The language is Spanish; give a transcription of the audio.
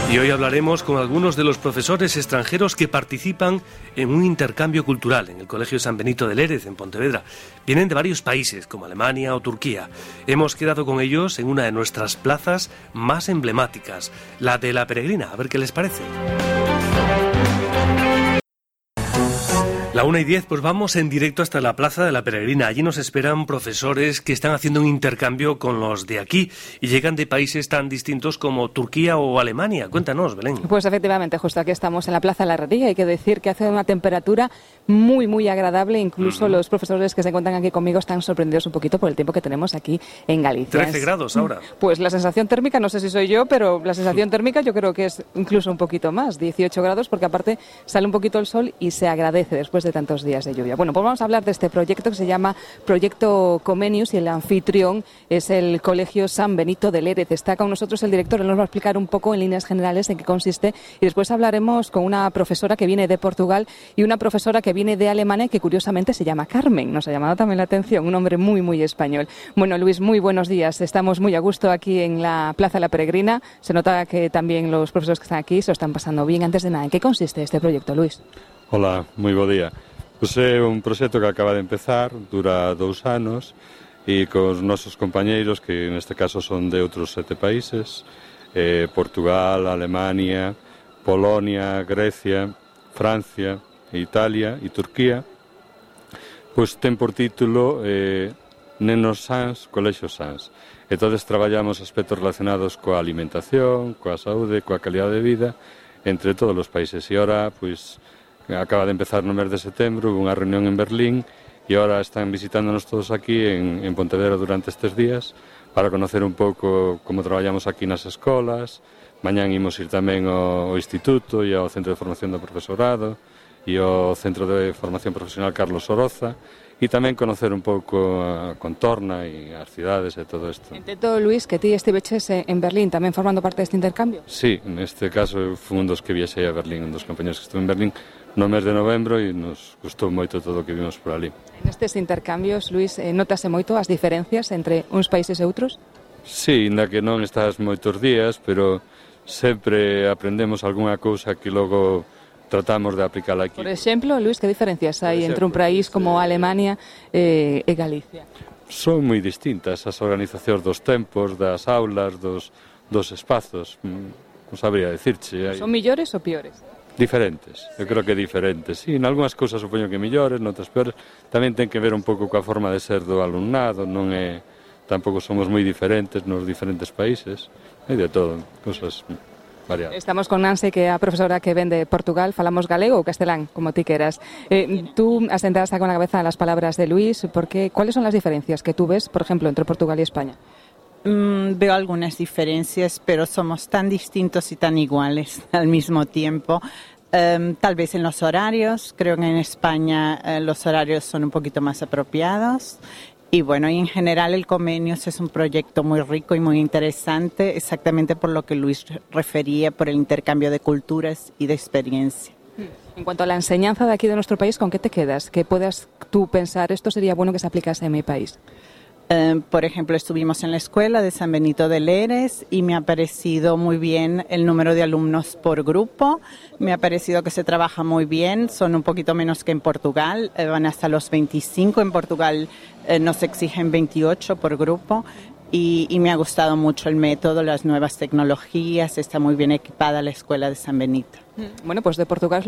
Y hoy hablaremos con algunos de los profesores extranjeros que participan en un intercambio cultural en el Colegio San Benito de Lérez, en Pontevedra. Vienen de varios países, como Alemania o Turquía. Hemos quedado con ellos en una de nuestras plazas más emblemáticas, la de La Peregrina. A ver qué les parece. La 1:10, pues vamos en directo hasta la Plaza de la Peregrina. Allí nos esperan profesores que están haciendo un intercambio con los de aquí y llegan de países tan distintos como Turquía o Alemania. Cuéntanos, Belén. Pues efectivamente, justo aquí estamos en la Plaza de la Herrería. Hay que decir que hace una temperatura muy, muy agradable. Incluso los profesores que se encuentran aquí conmigo están sorprendidos un poquito por el tiempo que tenemos aquí en Galicia. 13 grados ahora. Pues la sensación térmica, no sé si soy yo, pero la sensación térmica yo creo que es incluso un poquito más, 18 grados, porque aparte sale un poquito el sol y se agradece después de tantos días de lluvia. Bueno, pues vamos a hablar de este proyecto que se llama Proyecto Comenius y el anfitrión es el Colegio San Benito de Lérez. Está con nosotros el director, él nos va a explicar un poco en líneas generales en qué consiste y después hablaremos con una profesora que viene de Portugal y una profesora que viene de Alemania que curiosamente se llama Carmen. Nos ha llamado también la atención, un nombre muy, muy español. Bueno, Luis, muy buenos días. Estamos muy a gusto aquí en la Plaza de la Peregrina. Se nota que también los profesores que están aquí se lo están pasando bien. Antes de nada, ¿en qué consiste este proyecto, Luis? Hola, moi bo día. Pois é un proxecto que acaba de empezar, dura 2 anos, e cos nosos compañeiros, que neste caso son de outros 7 países, Portugal, Alemania, Polonia, Grecia, Francia, Italia e Turquía, pois ten por título Nenos Sans, Colexio Sans. Entón, traballamos aspectos relacionados coa alimentación, coa saúde, coa calidad de vida, entre todos os países. E ora, pois, acaba de empezar no mes de setembro, hubo unha reunión en Berlín e ahora están visitándonos todos aquí en Pontevedra durante estes días para conocer un pouco como traballamos aquí nas escolas. Mañán imos ir tamén ao Instituto e ao Centro de Formación do Profesorado e ao Centro de Formación Profesional Carlos Oroza e tamén conocer un pouco a contorna e as cidades e todo isto. Entendo, Luis, que ti estiveches en Berlín tamén formando parte deste intercambio? Sí, neste caso fui un dos que viaxei a Berlín, un dos compañeros que estuve en Berlín no mes de novembro e nos gustou moito todo o que vimos por ali. Nestes intercambios, Luis, notase moito as diferencias entre uns países e outros? Sí, ainda que non estás moitos días, pero sempre aprendemos algunha cousa que logo tratamos de aplicar aquí. Por exemplo, Luis, que diferencias hai entre un país como Alemania e Galicia? Son moi distintas as organizacións dos tempos, das aulas, dos espazos. Non sabría dicirche. Son millores ou piores? Diferentes, eu creo que diferentes. Sí, en algunhas cousas supoño que millores, noutras peores. Tamén ten que ver un pouco coa forma de ser do alumnado, non é... Tampouco somos moi diferentes nos diferentes países. Hai de todo, cousas variadas. Estamos con Nancy, que é a profesora que ven de Portugal. Falamos galego ou castelán, como ti queras. Tú asentaste con la cabeza las palabras de Luis. ¿Cuáles son las diferencias que tú ves, por ejemplo, entre Portugal y España? Veo algunas diferencias, pero somos tan distintos y tan iguales al mismo tiempo. Tal vez en los horarios, creo que en España los horarios son un poquito más apropiados. Y bueno, y en general el Comenius es un proyecto muy rico y muy interesante, exactamente por lo que Luis refería, por el intercambio de culturas y de experiencia. En cuanto a la enseñanza de aquí de nuestro país, ¿con qué te quedas? ¿Qué puedas tú pensar, esto sería bueno que se aplicase en mi país? Por ejemplo, estuvimos en la escuela de San Benito de Lérez y me ha parecido muy bien el número de alumnos por grupo. Me ha parecido que se trabaja muy bien, son un poquito menos que en Portugal, van hasta los 25. En Portugal nos exigen 28 por grupo. Y me ha gustado mucho el método, las nuevas tecnologías, está muy bien equipada la escuela de San Benito. Bueno, pues de Portugal